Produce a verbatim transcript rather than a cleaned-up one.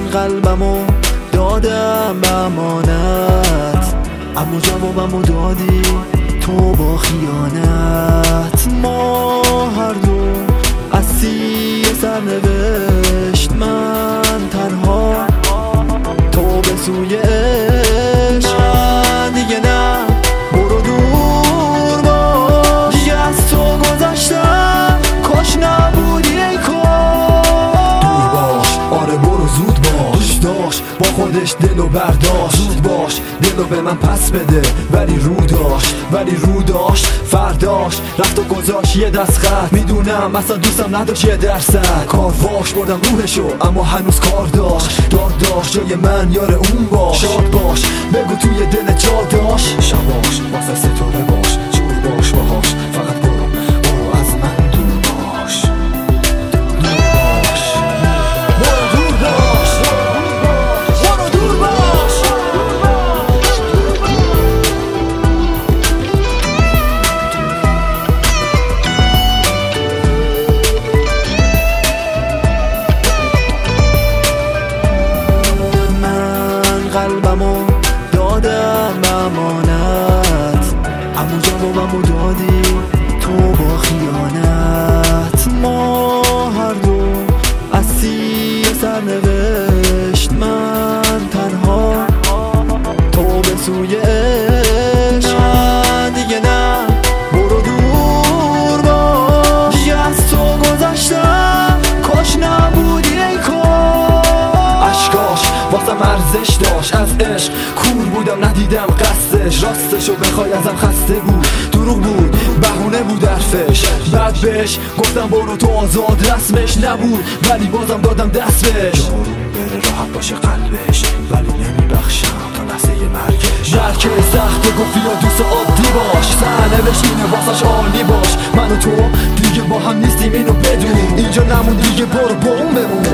قلبمو دادم به امانت، اما جوابمو دادی تو با خیانت. ما هر دو از سیر سرنوشت، من تنها تو به سوی عشق. نه دیگه نه، برو دور باش، دیگه از تو گذشتم، کاش نبودی ای کاش. دور باش، آره برو زود باش، داشت با خودش دلو برداشت. زود باش دلو به من پس بده، ولی رو داشت ولی رو داشت فرداش رفت و گذاشت یه دست خط. میدونم اصلا دوستم نداشت یه درصد، کار واش بردم روحشو اما هنوز کار داشت. دار داشت جای من یار اون باش، شاد باش بگو توی دل جا داشت. شباش واسه ستاره باش، جور باش باهاش، فقط برو برو از من دور باش. دور باش برو دور باش، برو دور باش. من قلبمو دادم به امانت، اما جوابمو دادی تو با خیانت. ما هر دو از سیر سرنوشت، من تنها تو به سوی عشق. نه دیگه نه، برو دور باش، دیگه از تو گذشتم، کاش نبودی ای کاش. اشکاش واسم ارزش داشت، از عشق کور بودم ندیدم قصدش. راستشو بخوای ازم خسته بود، دروغ بود بهونه بود حرفش. بعد بهش گفتم برو تو آزاد، رسمش نبود ولی بازم دادم دست بهش. جارو بره راحت باشه قلبش، ولی نمیبخشم تا لحظه مرگش. درک سخت گفتی یا دوست عادی باش، سرنوشت اینه واسش عالی باش. من و تو دیگه با هم نیستیم اینو بدون، اینجا نمون دیگه برو با اون بمون.